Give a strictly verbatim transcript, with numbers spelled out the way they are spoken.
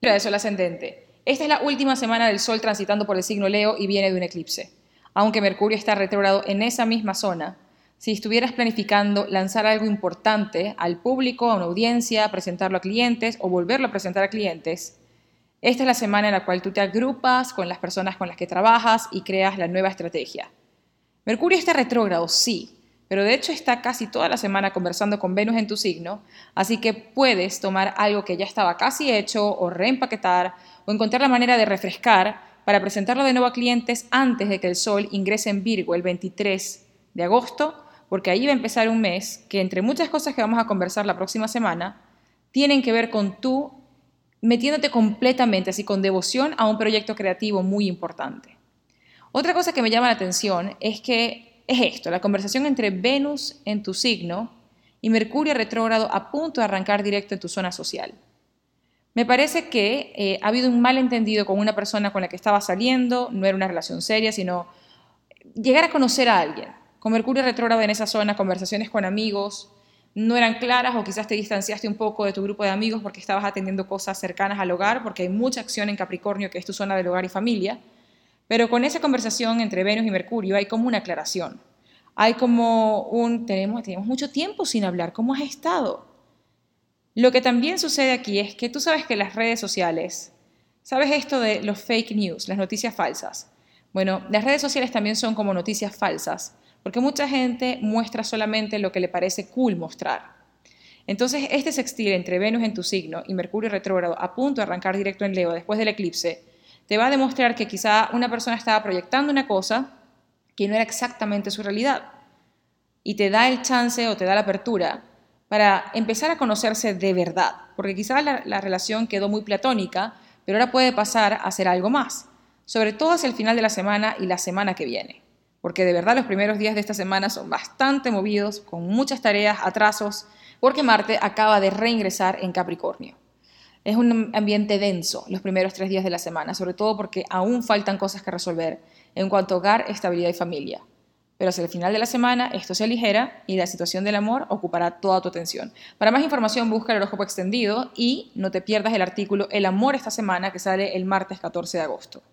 Mira eso, el ascendente. Esta es la última semana del Sol transitando por el signo Leo y viene de un eclipse. Aunque Mercurio está retrógrado en esa misma zona, si estuvieras planificando lanzar algo importante al público, a una audiencia, presentarlo a clientes o volverlo a presentar a clientes, esta es la semana en la cual tú te agrupas con las personas con las que trabajas y creas la nueva estrategia. Mercurio está retrógrado, sí, pero de hecho está casi toda la semana conversando con Venus en tu signo, así que puedes tomar algo que ya estaba casi hecho o reempaquetar o encontrar la manera de refrescar para presentarlo de nuevo a clientes antes de que el Sol ingrese en Virgo el veintitrés de agosto, porque ahí va a empezar un mes que, entre muchas cosas que vamos a conversar la próxima semana, tienen que ver con tú metiéndote completamente, así con devoción, a un proyecto creativo muy importante. Otra cosa que me llama la atención es que es esto, la conversación entre Venus en tu signo y Mercurio retrógrado a punto de arrancar directo en tu zona social. Me parece que eh, ha habido un malentendido con una persona con la que estaba saliendo, no era una relación seria, sino llegar a conocer a alguien. Con Mercurio retrógrado en esa zona, conversaciones con amigos no eran claras o quizás te distanciaste un poco de tu grupo de amigos porque estabas atendiendo cosas cercanas al hogar, porque hay mucha acción en Capricornio, que es tu zona del hogar y familia. Pero con esa conversación entre Venus y Mercurio hay como una aclaración. Hay como un, tenemos, tenemos mucho tiempo sin hablar, ¿cómo has estado? Lo que también sucede aquí es que tú sabes que las redes sociales, ¿sabes esto de los fake news, las noticias falsas? Bueno, las redes sociales también son como noticias falsas, porque mucha gente muestra solamente lo que le parece cool mostrar. Entonces, este sextil entre Venus en tu signo y Mercurio retrógrado a punto de arrancar directo en Leo después del eclipse, te va a demostrar que quizá una persona estaba proyectando una cosa que no era exactamente su realidad. Y te da el chance o te da la apertura para empezar a conocerse de verdad. Porque quizá la, la relación quedó muy platónica, pero ahora puede pasar a ser algo más. Sobre todo hacia el final de la semana y la semana que viene. Porque de verdad los primeros días de esta semana son bastante movidos, con muchas tareas, atrasos, porque Marte acaba de reingresar en Capricornio. Es un ambiente denso los primeros tres días de la semana, sobre todo porque aún faltan cosas que resolver en cuanto a hogar, estabilidad y familia. Pero hacia el final de la semana esto se aligera y la situación del amor ocupará toda tu atención. Para más información busca el horóscopo extendido y no te pierdas el artículo El amor esta semana que sale el martes catorce de agosto.